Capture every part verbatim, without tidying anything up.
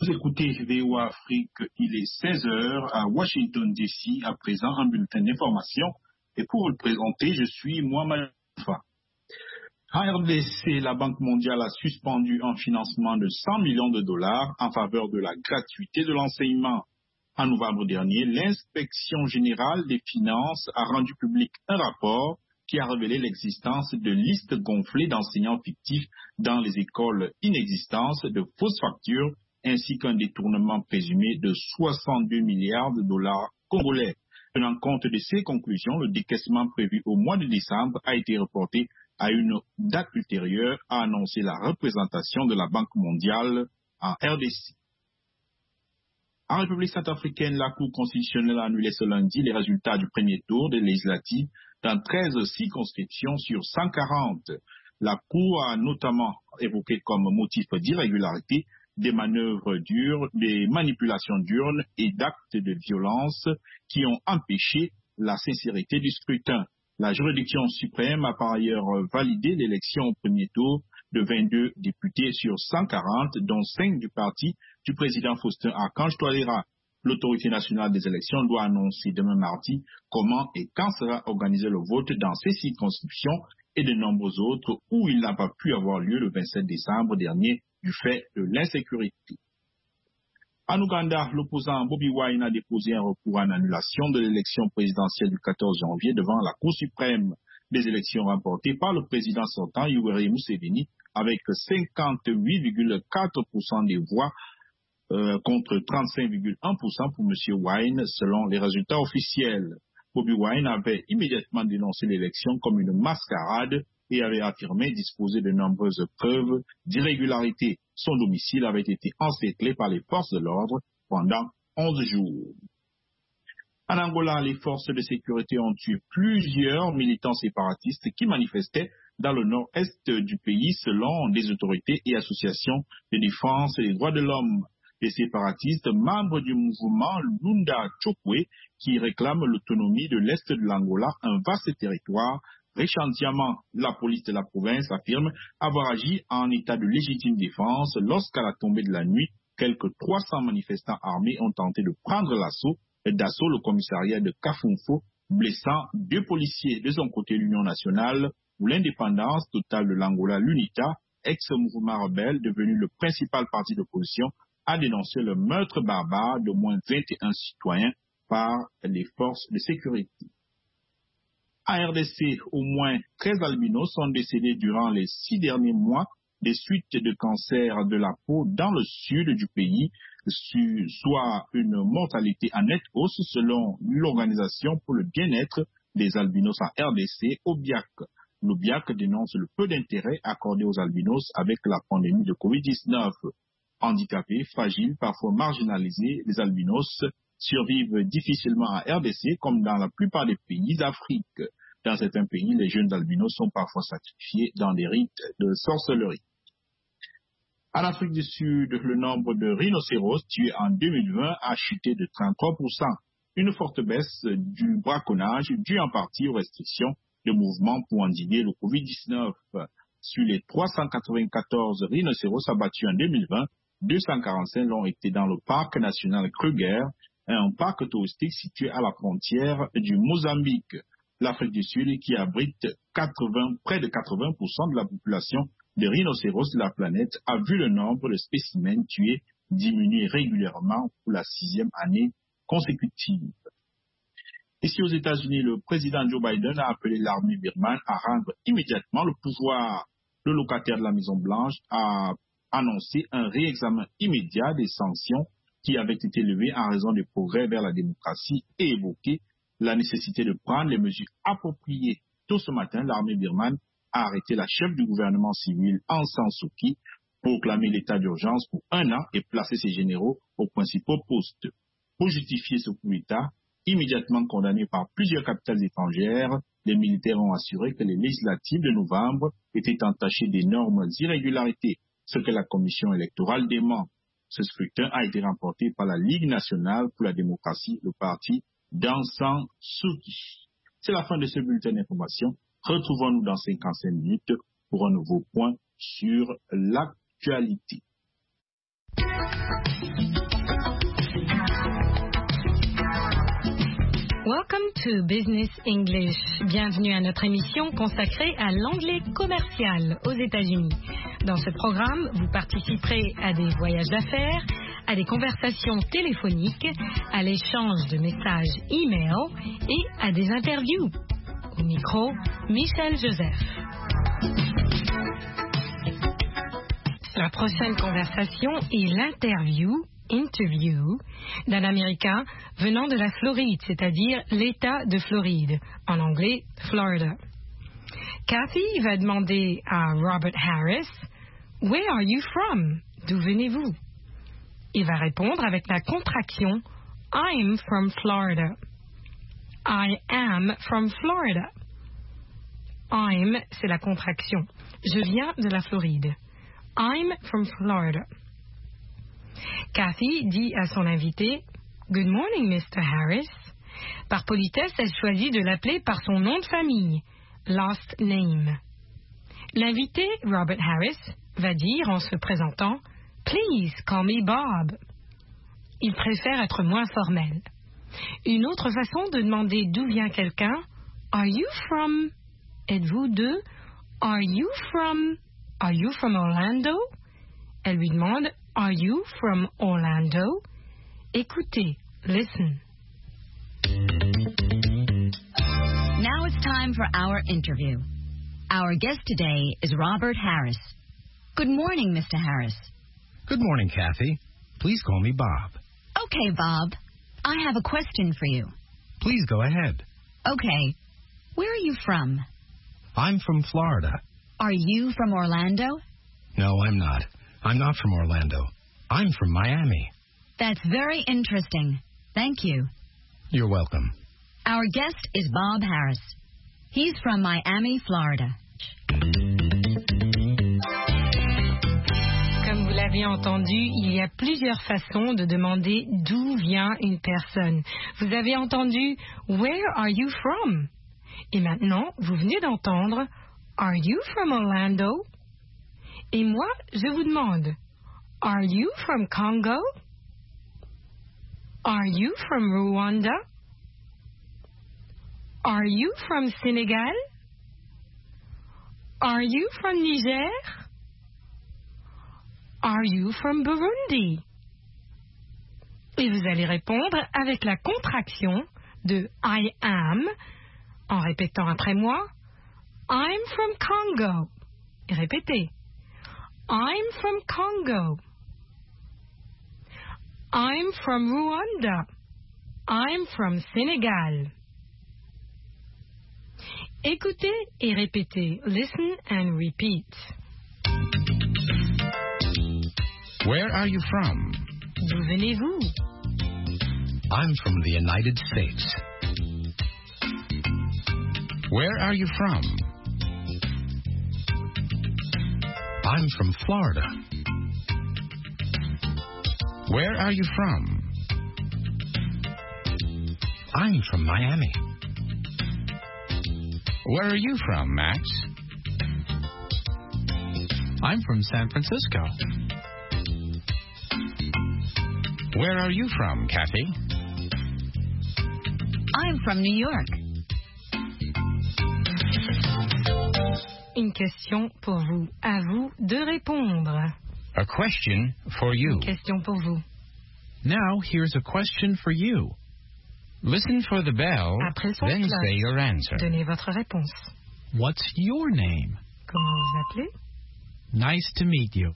Vous écoutez V O A Afrique, il est seize heures à Washington D C, à présent un bulletin d'information. Et pour le présenter, je suis Mohamed Fa. En R D C, la Banque mondiale a suspendu un financement de cent millions de dollars en faveur de la gratuité de l'enseignement. En novembre dernier, l'inspection générale des finances a rendu public un rapport qui a révélé l'existence de listes gonflées d'enseignants fictifs dans les écoles inexistantes, de fausses factures, ainsi qu'un détournement présumé de soixante-deux milliards de dollars congolais. Tenant compte de ces conclusions, le décaissement prévu au mois de décembre a été reporté à une date ultérieure, a annoncé la représentation de la Banque mondiale en R D C. En République centrafricaine, la Cour constitutionnelle a annulé ce lundi les résultats du premier tour des législatives dans treize circonscriptions sur cent quarante. La Cour a notamment évoqué comme motif d'irrégularité des manœuvres dures, des manipulations d'urnes et d'actes de violence qui ont empêché la sincérité du scrutin. La juridiction suprême a par ailleurs validé l'élection au premier tour de vingt-deux députés sur cent quarante, dont cinq du parti du président Faustin Archange Touadéra. L'autorité nationale des élections doit annoncer demain mardi comment et quand sera organisé le vote dans ces circonscriptions et de nombreuses autres où il n'a pas pu avoir lieu le vingt-sept décembre dernier du fait de l'insécurité. En Ouganda, l'opposant Bobi Wine a déposé un recours en annulation de l'élection présidentielle du quatorze janvier devant la Cour suprême. Des élections remportées par le président sortant Yoweri Museveni avec cinquante-huit virgule quatre pour cent des voix euh, contre trente-cinq virgule un pour cent pour M. Wine selon les résultats officiels. Bobi Wine avait immédiatement dénoncé l'élection comme une mascarade et avait affirmé disposer de nombreuses preuves d'irrégularité. Son domicile avait été encerclé par les forces de l'ordre pendant onze jours. En Angola, les forces de sécurité ont tué plusieurs militants séparatistes qui manifestaient dans le nord-est du pays selon des autorités et associations de défense des droits de l'homme. Les séparatistes, membres du mouvement Lunda Chokwe, qui réclament l'autonomie de l'est de l'Angola, un vaste territoire, riche en diamants. La police de la province affirme avoir agi en état de légitime défense lorsqu'à la tombée de la nuit, quelques trois cents manifestants armés ont tenté de prendre l'assaut d'assaut le commissariat de Kafunfo, blessant deux policiers. De son côté, l'Union nationale pour l'indépendance totale de l'Angola, l'UNITA, ex-mouvement rebelle devenu le principal parti d'opposition, a dénoncé le meurtre barbare d'au moins vingt et un citoyens par les forces de sécurité. En R D C, au moins treize albinos sont décédés durant les six derniers mois des suites de cancer de la peau dans le sud du pays, soit une mortalité en nette hausse selon l'Organisation pour le bien-être des albinos en R D C, O B I A C. L'O B I A C dénonce le peu d'intérêt accordé aux albinos avec la pandémie de covid dix-neuf. Handicapés, fragiles, parfois marginalisés, les albinos survivent difficilement en R D C comme dans la plupart des pays d'Afrique. Dans certains pays, les jeunes albinos sont parfois sacrifiés dans des rites de sorcellerie. En Afrique du Sud, le nombre de rhinocéros tués en deux mille vingt a chuté de trente-trois pour cent. Une forte baisse du braconnage due en partie aux restrictions de mouvement pour endiguer le covid dix-neuf. Sur les trois cent quatre-vingt-quatorze rhinocéros abattus en deux mille vingt, deux cent quarante-cinq l'ont été dans le parc national Kruger, un parc touristique situé à la frontière du Mozambique. L'Afrique du Sud, qui abrite quatre-vingts, près de quatre-vingts pour cent de la population de rhinocéros de la planète, a vu le nombre de spécimens tués diminuer régulièrement pour la sixième année consécutive. Ici aux États-Unis, le président Joe Biden a appelé l'armée birmane à rendre immédiatement le pouvoir. Le locataire de la Maison-Blanche a annoncé un réexamen immédiat des sanctions qui avaient été levées en raison des progrès vers la démocratie et évoqué la nécessité de prendre les mesures appropriées. Tôt ce matin, l'armée birmane a arrêté la chef du gouvernement civil Aung San Suu Kyi, proclamé l'état d'urgence pour un an et placé ses généraux aux principaux postes. Pour justifier ce coup d'État, immédiatement condamné par plusieurs capitales étrangères, les militaires ont assuré que les législatives de novembre étaient entachées d'énormes irrégularités, ce que la commission électorale dément. Ce scrutin a été remporté par la Ligue nationale pour la démocratie, le parti d'Aung San Suu Kyi. C'est la fin de ce bulletin d'information. Retrouvons-nous dans cinquante-cinq minutes pour un nouveau point sur l'actualité. Welcome to Business English. Bienvenue à notre émission consacrée à l'anglais commercial aux États-Unis. Dans ce programme, vous participerez à des voyages d'affaires, à des conversations téléphoniques, à l'échange de messages e-mail et à des interviews. Au micro, Michel Joseph. La prochaine conversation est l'interview, interview, d'un Américain venant de la Floride, c'est-à-dire l'État de Floride, en anglais Florida. Kathy va demander à Robert Harris, « Where are you from? » D'où venez-vous? Il va répondre avec la contraction « I'm from Florida ». I am from Florida. I'm, c'est la contraction. Je viens de la Floride. I'm from Florida. Kathy dit à son invité « Good morning, mister Harris ». Par politesse, elle choisit de l'appeler par son nom de famille, last name. L'invité, Robert Harris, va dire en se présentant « Please call me Bob ». Il préfère être moins formel. Une autre façon de demander d'où vient quelqu'un, « Are you from » Êtes-vous de « Are you from » Are you from Orlando? Elle lui demande Are you from Orlando? Écoutez, listen. Now it's time for our interview. Our guest today is Robert Harris. Good morning, Mister Harris. Good morning, Kathy. Please call me Bob. Okay, Bob. I have a question for you. Please go ahead. Okay. Where are you from? I'm from Florida. Are you from Orlando? No, I'm not. I'm not from Orlando. I'm from Miami. That's very interesting. Thank you. You're welcome. Our guest is Bob Harris. He's from Miami, Florida. Comme vous l'avez entendu, il y a plusieurs façons de demander d'où vient une personne. Vous avez entendu « Where are you from ?» Et maintenant, vous venez d'entendre « Are you from Orlando ?» Et moi, je vous demande, Are you from Congo? Are you from Rwanda? Are you from Senegal? Are you from Niger? Are you from Burundi? Et vous allez répondre avec la contraction de I am, en répétant après moi, I'm from Congo. Et répétez. I'm from Congo. I'm from Rwanda. I'm from Senegal. Écoutez et répétez. Listen and repeat. Where are you from? D'où venez-vous? I'm from the United States. Where are you from? I'm from Florida. Where are you from? I'm from Miami. Where are you from, Max? I'm from San Francisco. Where are you from, Kathy? I'm from New York. Une question pour vous. À vous de répondre. A question for you. Une question pour vous. Now here's a question for you. Listen for the bell, Après le son then de say your answer. Donnez votre réponse. What's your name? Comment vous appelez? Nice to meet you.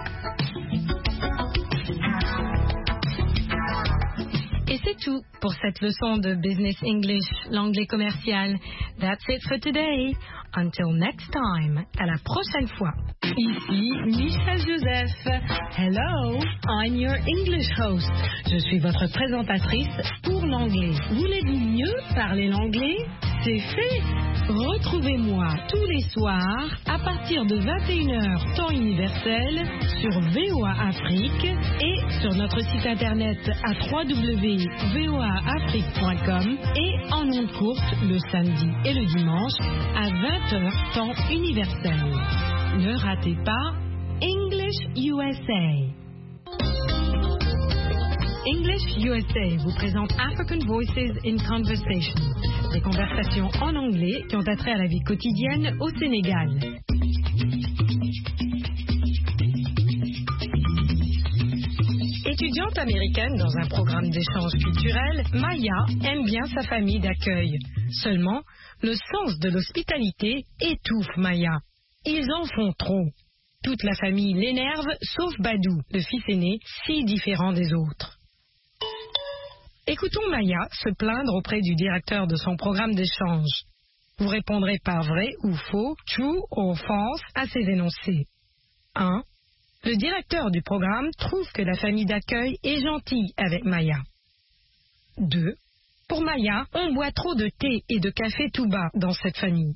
Et c'est tout pour cette leçon de Business English, l'anglais commercial. That's it for today. Until next time. À la prochaine fois. Ici Michel Joseph. Hello, I'm your English host. Je suis votre présentatrice pour l'anglais. Voulez-vous mieux parler l'anglais? C'est fait. Retrouvez-moi tous les soirs à partir de vingt et une heures temps universel sur V O A Afrique et sur notre site internet à w w w point v o a afrique point com et en ondes courtes le samedi et le dimanche à vingt heures temps universel. Ne ratez pas English U S A. English U S A vous présente African Voices in Conversation, des conversations en anglais qui ont attrait à la vie quotidienne au Sénégal. Étudiante américaine dans un programme d'échange culturel, Maya aime bien sa famille d'accueil. Seulement, le sens de l'hospitalité étouffe Maya. Ils en font trop. Toute la famille l'énerve, sauf Badou, le fils aîné, si différent des autres. Écoutons Maya se plaindre auprès du directeur de son programme d'échange. Vous répondrez par vrai ou faux, true ou false à ces énoncés. un. Le directeur du programme trouve que la famille d'accueil est gentille avec Maya. deux. Pour Maya, on boit trop de thé et de café tout bas dans cette famille.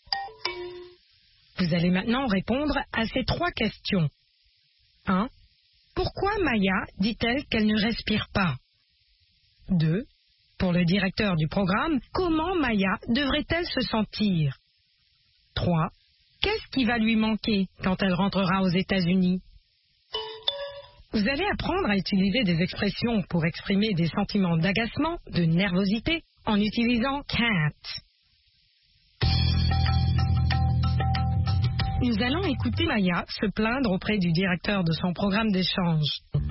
Vous allez maintenant répondre à ces trois questions. un. Pourquoi Maya dit-elle qu'elle ne respire pas? deux. Pour le directeur du programme, comment Maya devrait-elle se sentir? trois. Qu'est-ce qui va lui manquer quand elle rentrera aux États-Unis? Vous allez apprendre à utiliser des expressions pour exprimer des sentiments d'agacement, de nervosité, en utilisant can't. Nous allons écouter Maya se plaindre auprès du directeur de son programme d'échange.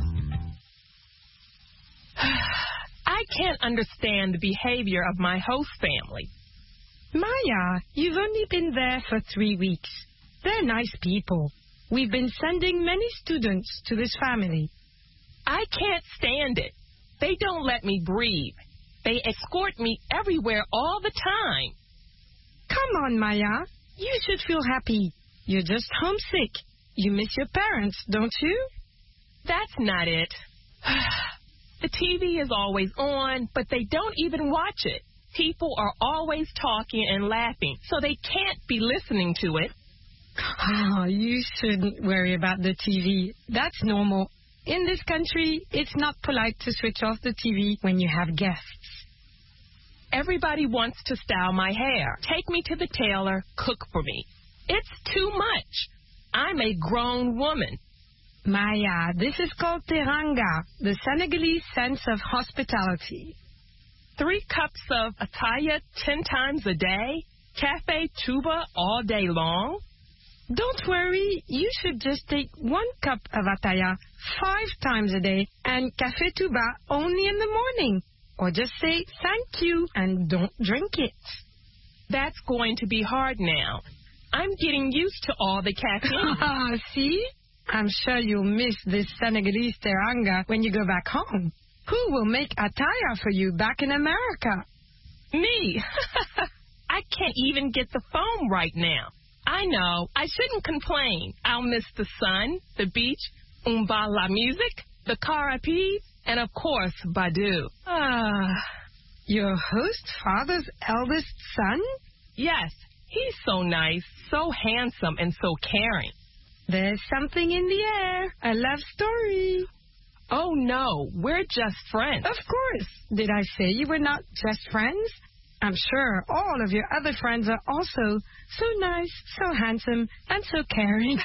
I can't understand the behavior of my host family. Maya, you've only been there for three weeks. They're nice people. We've been sending many students to this family. I can't stand it. They don't let me breathe. They escort me everywhere all the time. Come on, Maya. You should feel happy. You're just homesick. You miss your parents, don't you? That's not it. The T V is always on, but they don't even watch it. People are always talking and laughing, so they can't be listening to it. Oh, you shouldn't worry about the T V. That's normal. In this country, it's not polite to switch off the T V when you have guests. Everybody wants to style my hair, take me to the tailor, cook for me. It's too much. I'm a grown woman. Maya, this is called teranga, the Senegalese sense of hospitality. Three cups of ataya ten times a day? Cafe tuba all day long? Don't worry, you should just take one cup of ataya five times a day and café tuba only in the morning. Or just say thank you and don't drink it. That's going to be hard now. I'm getting used to all the caffeine. See? I'm sure you'll miss this Senegalese teranga when you go back home. Who will make ataya for you back in America? Me. I can't even get the phone right now. I know. I shouldn't complain. I'll miss the sun, the beach, umba la music, the karapi, and of course, Badou. Ah, your host father's eldest son? Yes. He's so nice, so handsome, and so caring. There's something in the air. A love story. Oh, no. We're just friends. Of course. Did I say you were not just friends? I'm sure all of your other friends are also so nice, so handsome, and so caring.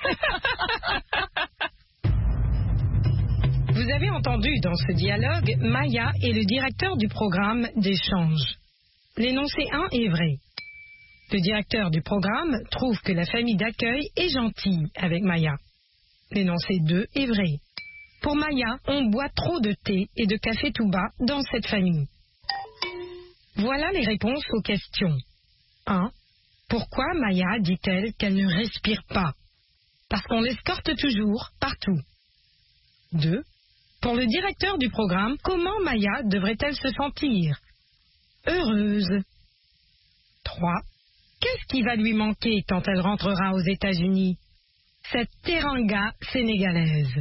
Vous avez entendu dans ce dialogue Maya et le directeur du programme d'échange. L'énoncé un est vrai. Le directeur du programme trouve que la famille d'accueil est gentille avec Maya. L'énoncé deux est vrai. Pour Maya, on boit trop de thé et de café tout bas dans cette famille. Voilà les réponses aux questions. un. Pourquoi Maya dit-elle qu'elle ne respire pas? Parce qu'on l'escorte toujours, partout. deux. Pour le directeur du programme, comment Maya devrait-elle se sentir? Heureuse. trois. Qu'est-ce qui va lui manquer quand elle rentrera aux États-Unis? Cette teranga sénégalaise.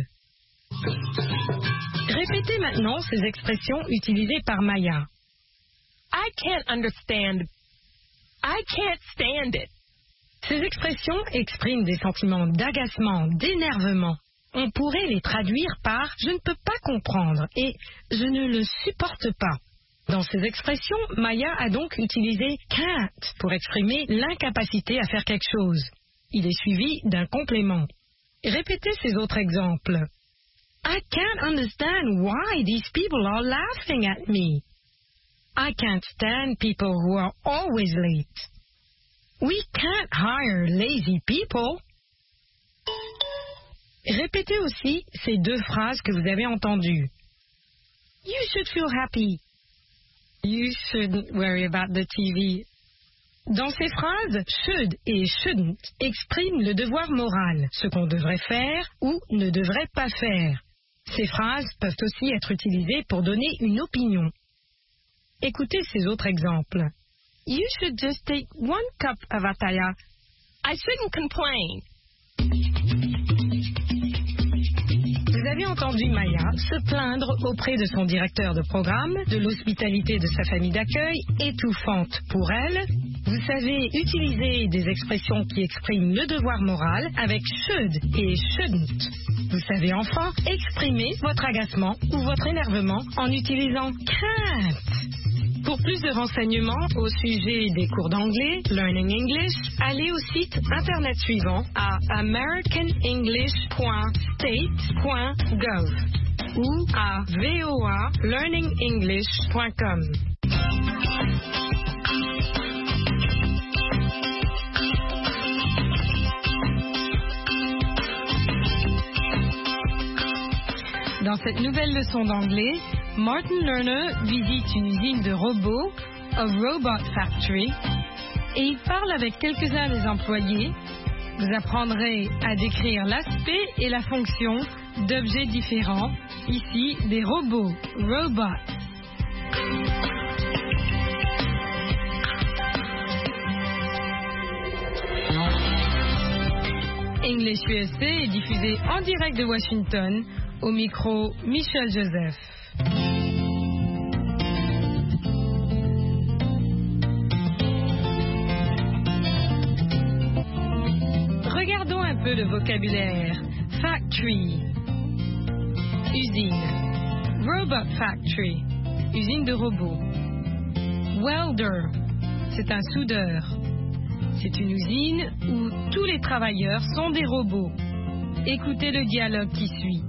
Répétez maintenant ces expressions utilisées par Maya. I can't understand. I can't stand it. Ces expressions expriment des sentiments d'agacement, d'énervement. On pourrait les traduire par « je ne peux pas comprendre » et « je ne le supporte pas ». Dans ces expressions, Maya a donc utilisé « can't » pour exprimer l'incapacité à faire quelque chose. Il est suivi d'un complément. Répétez ces autres exemples. I can't understand why these people are laughing at me. I can't stand people who are always late. We can't hire lazy people. Répétez aussi ces deux phrases que vous avez entendues. You should feel happy. You shouldn't worry about the T V. Dans ces phrases, should et shouldn't expriment le devoir moral, ce qu'on devrait faire ou ne devrait pas faire. Ces phrases peuvent aussi être utilisées pour donner une opinion. Écoutez ces autres exemples. You should just take one cup of ataya. I shouldn't complain. Vous avez entendu Maya se plaindre auprès de son directeur de programme de l'hospitalité de sa famille d'accueil, étouffante pour elle. Vous savez utiliser des expressions qui expriment le devoir moral avec should et shouldn't. Vous savez enfin exprimer votre agacement ou votre énervement en utilisant can't. Pour plus de renseignements au sujet des cours d'anglais, Learning English, allez au site internet suivant à american english point state point gov ou à v o a learning english point com. Dans cette nouvelle leçon d'anglais, Martin Lerner visite une usine de robots, a robot factory, et il parle avec quelques-uns des employés. Vous apprendrez à décrire l'aspect et la fonction d'objets différents, ici des robots, robots. English U S A est diffusé en direct de Washington. Au micro, Michel Joseph. Regardons un peu le vocabulaire. Factory, usine. Robot factory, usine de robots. Welder, c'est un soudeur. C'est une usine où tous les travailleurs sont des robots. Écoutez le dialogue qui suit.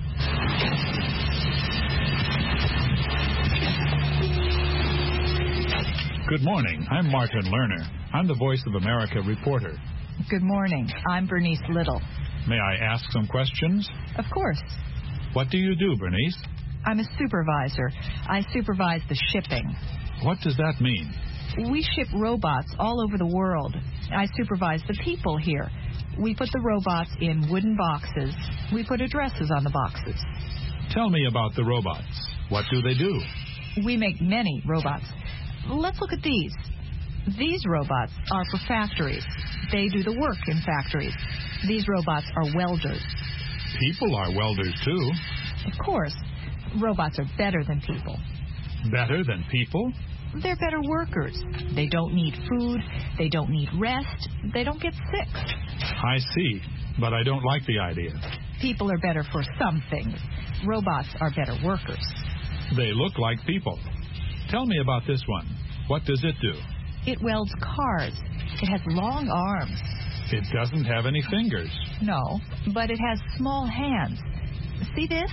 Good morning. I'm Martin Lerner. I'm the Voice of America reporter. Good morning. I'm Bernice Little. May I ask some questions? Of course. What do you do, Bernice? I'm a supervisor. I supervise the shipping. What does that mean? We ship robots all over the world. I supervise the people here. We put the robots in wooden boxes. We put addresses on the boxes. Tell me about the robots. What do they do? We make many robots. Let's look at these. These robots are for factories. They do the work in factories. These robots are welders. People are welders, too. Of course. Robots are better than people. Better than people? They're better workers. They don't need food. They don't need rest. They don't get sick. I see, but I don't like the idea. People are better for some things. Robots are better workers. They look like people. Tell me about this one. What does it do? It welds cars. It has long arms. It doesn't have any fingers. No, but it has small hands. See this?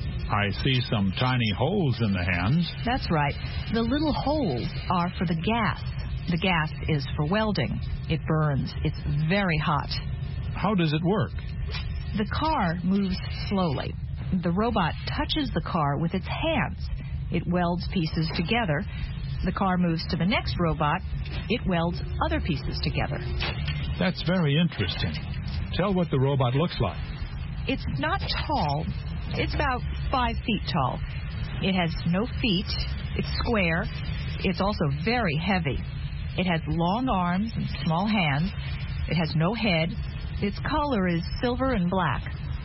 I see some tiny holes in the hands. That's right. The little holes are for the gas. The gas is for welding. It burns. It's very hot. How does it work? The car moves slowly. The robot touches the car with its hands. It welds pieces together. The car moves to the next robot. It welds other pieces together. That's very interesting. Tell what the robot looks like. It's not tall. It's about five feet tall. It has no feet. It's square. It's also very heavy. It has long arms and small hands. It has no head. Its color is silver and black.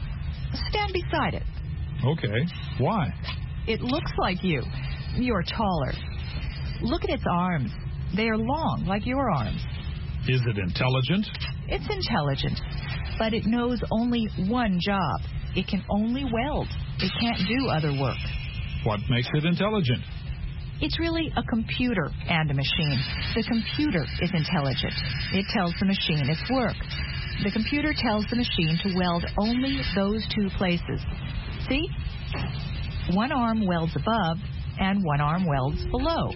Stand beside it. Okay. Why? It looks like you. You're taller. Look at its arms. They are long, like your arms. Is it intelligent? It's intelligent, but it knows only one job. It can only weld. It can't do other work. What makes it intelligent? It's really a computer and a machine. The computer is intelligent. It tells the machine its work. The computer tells the machine to weld only those two places. See? One arm welds above and one arm welds below.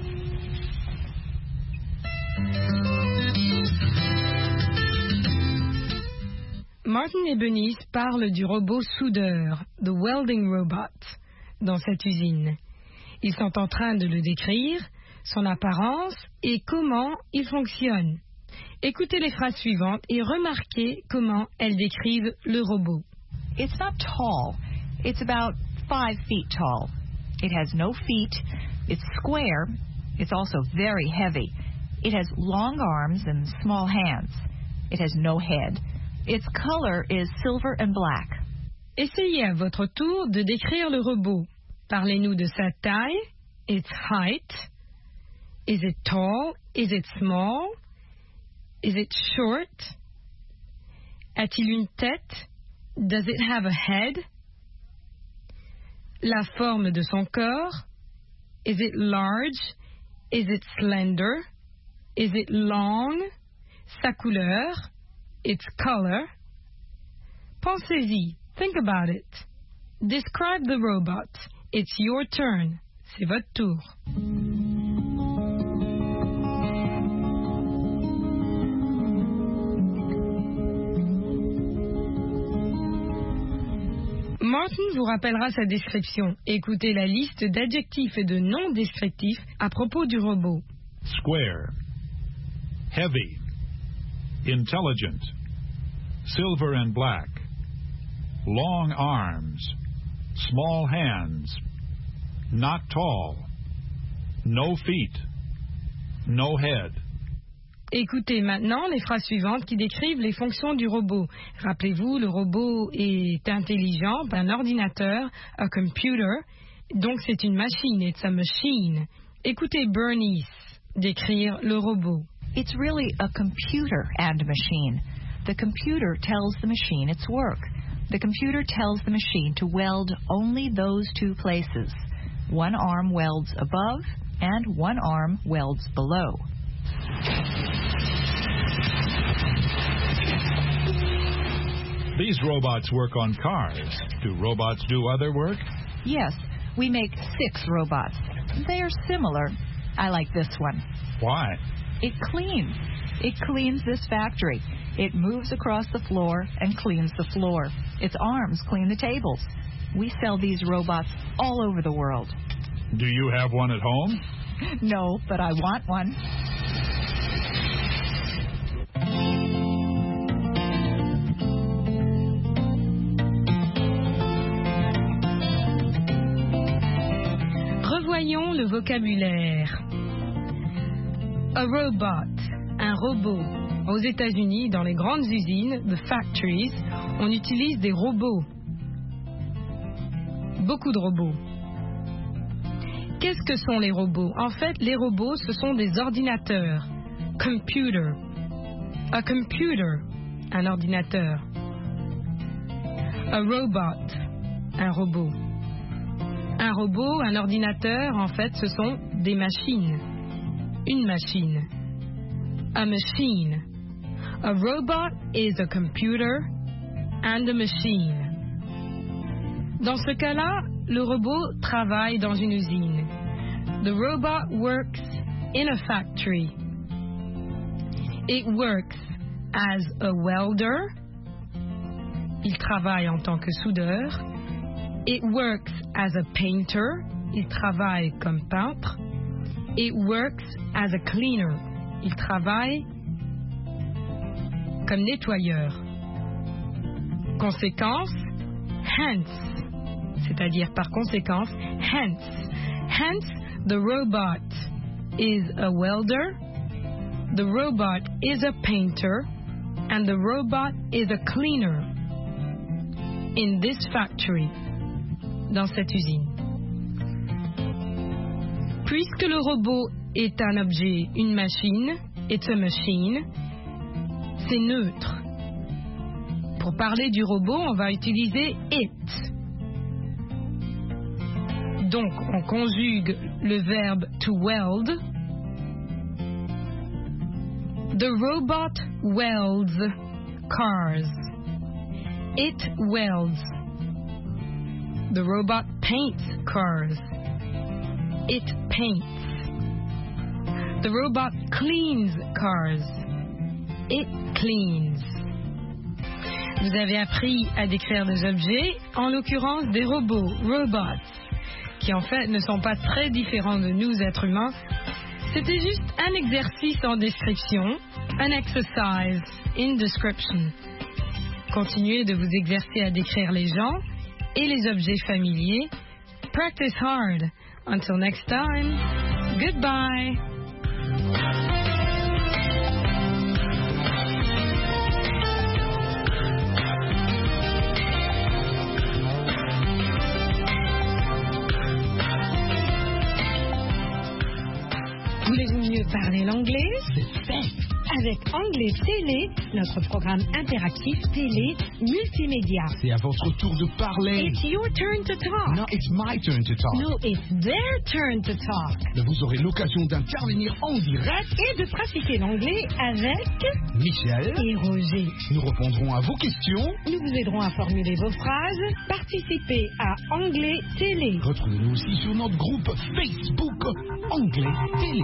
Martin et Bunny parlent du robot soudeur, the welding robot, dans cette usine. Ils sont en train de le décrire, son apparence et comment il fonctionne. Écoutez les phrases suivantes et remarquez comment elles décrivent le robot. It's not tall. It's about five feet tall. It has no feet. It's square. It's also very heavy. It has long arms and small hands. It has no head. Its color is silver and black. Essayez à votre tour de décrire le robot. Parlez-nous de sa taille, its height. Is it tall? Is it small? Is it short? A-t-il une tête? Does it have a head? La forme de son corps? Is it large? Is it slender? Is it long? Sa couleur? Its color? Pensez-y. Think about it. Describe the robot. It's your turn. C'est votre tour. Martin vous rappellera sa description. Écoutez la liste d'adjectifs et de noms descriptifs à propos du robot. Square, heavy, intelligent, silver and black, long arms, small hands, not tall, no feet, no head. Écoutez maintenant les phrases suivantes qui décrivent les fonctions du robot. Rappelez-vous, le robot est intelligent, un ordinateur, a computer, donc c'est une machine, it's a machine. Écoutez Bernice décrire le robot. It's really a computer and machine. The computer tells the machine its work. The computer tells the machine to weld only those two places. One arm welds above and one arm welds below. These robots work on cars. Do robots do other work? Yes, we make six robots. They are similar. I like this one. Why? It cleans. It cleans this factory. It moves across the floor and cleans the floor. Its arms clean the tables. We sell these robots all over the world. Do you have one at home? No, but I want one. Revoyons le vocabulaire. A robot, un robot. Aux États-Unis, dans les grandes usines, the factories, on utilise des robots. Beaucoup de robots. Qu'est-ce que sont les robots? En fait, les robots, ce sont des ordinateurs. Computer. A computer, un ordinateur. A robot, un robot. Un robot, un ordinateur, en fait, ce sont des machines. Une machine. A machine. A robot is a computer and a machine. Dans ce cas-là, le robot travaille dans une usine. The robot works in a factory. It works as a welder. Il travaille en tant que soudeur. It works as a painter. Il travaille comme peintre. It works as a cleaner. Il travaille comme nettoyeur. Conséquence, hence, c'est-à-dire par conséquence, hence. Hence, the robot is a welder, the robot is a painter, and the robot is a cleaner in this factory, dans cette usine. Puisque le robot est un objet, une machine, it's a machine, c'est neutre. Pour parler du robot, on va utiliser it. Donc, on conjugue le verbe to weld. The robot welds cars. It welds. The robot paints cars. It paints. The robot cleans cars. It cleans. Vous avez appris à décrire des objets, en l'occurrence des robots, robots, qui en fait ne sont pas très différents de nous êtres humains. C'était juste un exercice en description, an exercise in description. Continuez de vous exercer à décrire les gens et les objets familiers. Practice hard. Until next time, goodbye. Voulez-vous mieux parler l'anglais? C'est fait! Avec Anglais Télé, notre programme interactif télé multimédia. C'est à votre tour de parler. It's your turn to talk. No, it's my turn to talk. No, it's their turn to talk. Mais vous aurez l'occasion d'intervenir en direct Et de pratiquer l'anglais avec Michel et Roger. Nous répondrons à vos questions. Nous vous aiderons à formuler vos phrases. Participez à Anglais Télé. Retrouvez-nous aussi sur notre groupe Facebook Anglais Télé.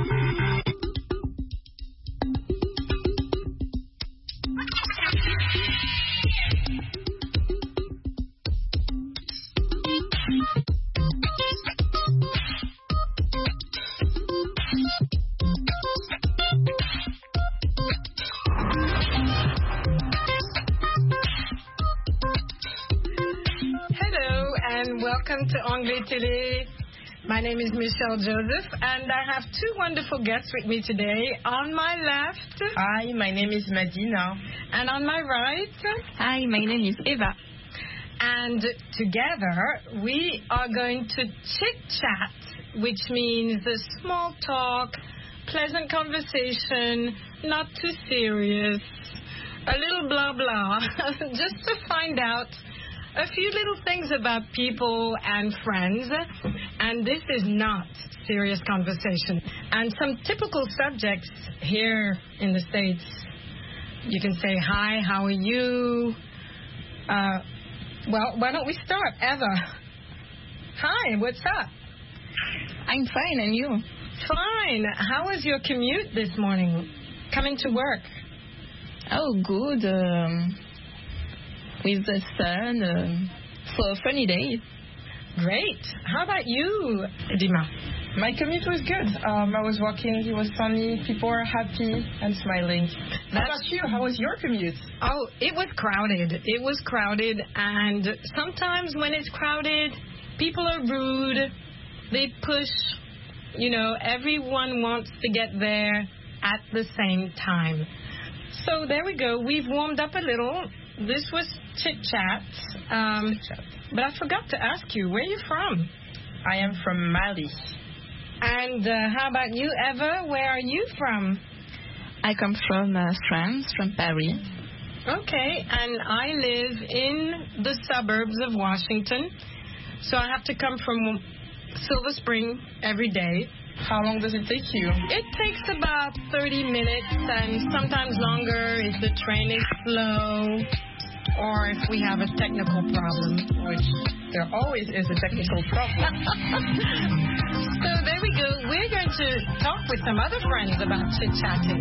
Welcome to Anglais Télé. My name is Michelle Joseph, and I have two wonderful guests with me today. On my left, hi, my name is Madina. And on my right, hi, my name is Eva. And together, we are going to chit-chat, which means a small talk, pleasant conversation, not too serious, a little blah blah, just to find out a few little things about people and friends, and this is not serious conversation. And some typical subjects here in the States, you can say, hi, how are you? Uh, well, why don't we start? Eva. Hi, what's up? I'm fine, and you? Fine. How was your commute this morning, coming to work? Oh, good. Um... With the sun, uh, so a funny day. Great. How about you, Dima? My commute was good. Um, I was walking, it was sunny, people were happy and smiling. That's... How about you? How was your commute? Oh, it was crowded. It was crowded, and sometimes when it's crowded, people are rude. They push, you know, everyone wants to get there at the same time. So there we go. We've warmed up a little. This was chit-chat, um, but I forgot to ask you, where are you from? I am from Mali. And uh, how about you, Eva? Where are you from? I come from uh, France, from Paris. Okay, and I live in the suburbs of Washington, so I have to come from Silver Spring every day. How long does it take you? It takes about thirty minutes, and sometimes longer if the train is slow or if we have a technical problem, which there always is a technical problem. So there we go. We're going to talk with some other friends about chit-chatting.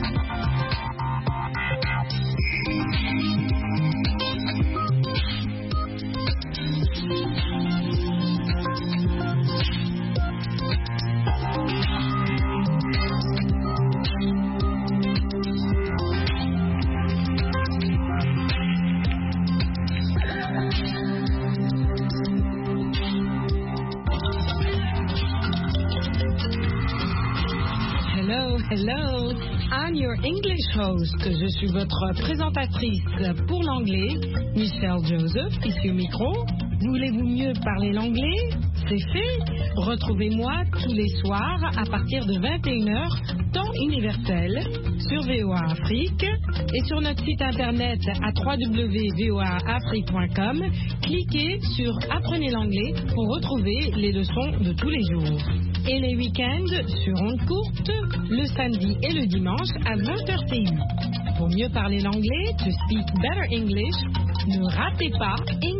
Hello, I'm your English host. Je suis votre présentatrice pour l'anglais, Michelle Joseph, ici au micro. Voulez-vous mieux parler l'anglais? C'est fait. Retrouvez-moi tous les soirs à partir de vingt et une heures, temps universel, sur V O A Afrique et sur notre site internet à w w w point v o a afrique point com. Cliquez sur Apprenez l'anglais pour retrouver les leçons de tous les jours. Et les week-ends sur ondes courtes, le samedi et le dimanche à vingt heures T U. Pour mieux parler l'anglais, to speak better English, ne ratez pas